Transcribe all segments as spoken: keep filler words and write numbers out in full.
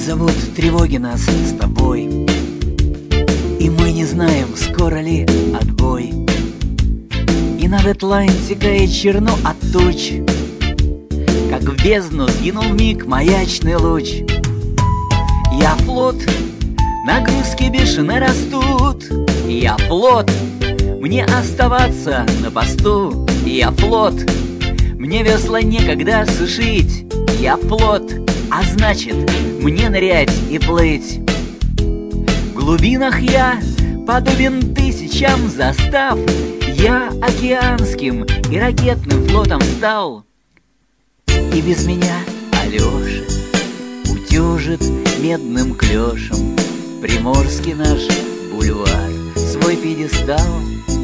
зовут тревоги нас с тобой, и мы не знаем, скоро ли отбой. И над Атлантикой черно от туч, как в бездну сгинул миг маячный луч. Я флот, нагрузки бешено растут. Я флот, мне оставаться на посту. Я флот, мне весла некогда сушить. Я флот, а значит, мне нырять и плыть. В глубинах я подобен тысячам застав. Я океанским и ракетным флотом стал. И без меня Алеша утюжит медным клёшем приморский наш бульвар, свой пьедестал.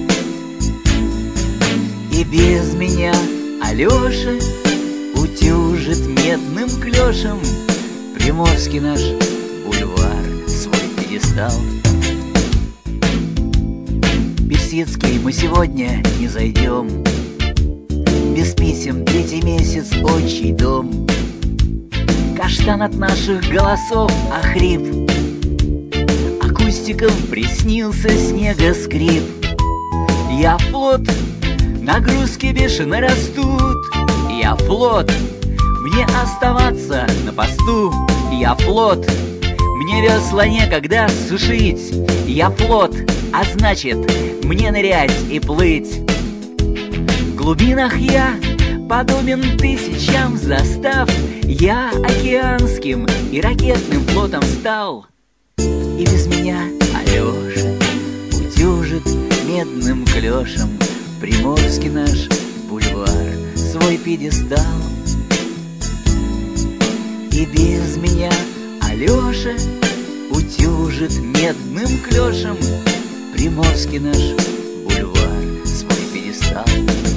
И без меня Алеша утюжит медным клёшем приморский наш бульвар, свой пьедестал. Беседский мы сегодня не зайдем, без писем третий месяц отчий дом. Каштан от наших голосов охрип, акустиком приснился снегоскрип. Я флот, нагрузки бешено растут. Я флот, мне оставаться на посту. Я флот, мне весла некогда сушить. Я флот, а значит, мне нырять и плыть. В глубинах я подобен тысячам застав. Я океанским и ракетным флотом стал. И без меня Алеша утюжит медным клёшем приморский наш бульвар, свой пьедестал. И без меня Алеша утюжит медным клёшем приморский наш бульвар, свой пьедестал.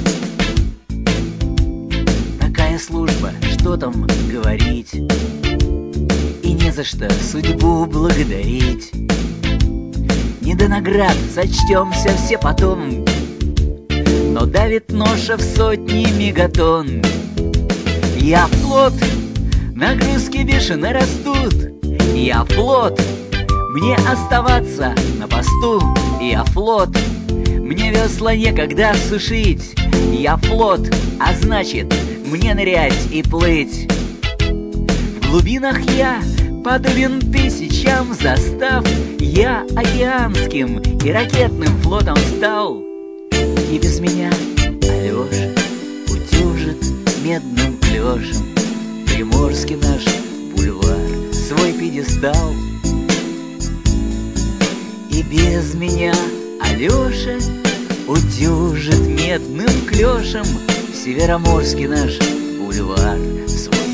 Такая служба, что там говорить, и не за что судьбу благодарить. Не до наград сочтемся все потом, но давит ноша в сотни мегатонн. Я флот, нагрузки бешено растут. Я флот, мне оставаться на посту. Я флот, мне весла некогда сушить. Я флот, а значит, мне нырять и плыть. В глубинах я подобен тысячам застав. Я океанским и ракетным флотом стал. И без меня Алеша утюжит медным клёшем приморский наш бульвар, свой пьедестал. И без меня Алеша утюжит медным клёшем североморский наш бульвар, свой